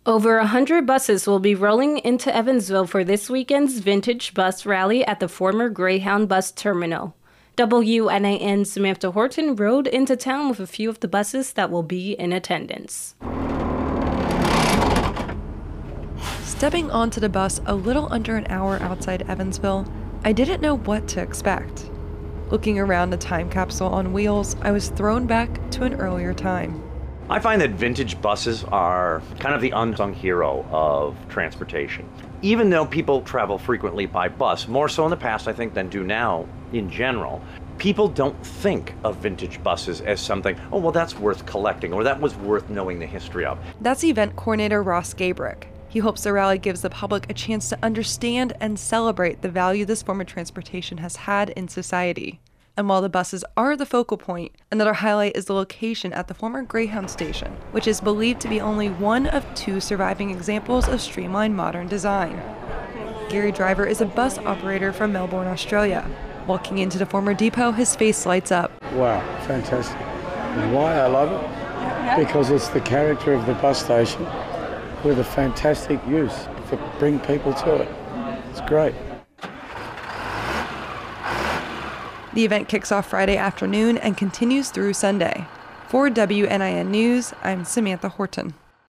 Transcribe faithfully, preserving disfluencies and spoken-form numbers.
Over one hundred buses will be rolling into Evansville for this weekend's Vintage Bus Rally at the former Greyhound Bus Terminal. W N A N's Samantha Horton rode into town with a few of the buses that will be in attendance. Stepping onto the bus a little under an hour outside Evansville, I didn't know what to expect. Looking around the time capsule on wheels, I was thrown back to an earlier time. I find that vintage buses are kind of the unsung hero of transportation. Even though people travel frequently by bus, more so in the past, I think, than do now in general, people don't think of vintage buses as something, oh, well, that's worth collecting, or that was worth knowing the history of. That's event coordinator Ross Gabrick. He hopes the rally gives the public a chance to understand and celebrate the value this form of transportation has had in society. And while the buses are the focal point, another highlight is the location at the former Greyhound station, which is believed to be only one of two surviving examples of streamlined modern design. Gary Driver is a bus operator from Melbourne, Australia. Walking into the former depot, his face lights up. Wow, fantastic. And why I love it? Because it's the character of the bus station with a fantastic use to bring people to it. It's great. The event kicks off Friday afternoon and continues through Sunday. For W N I N News, I'm Samantha Horton.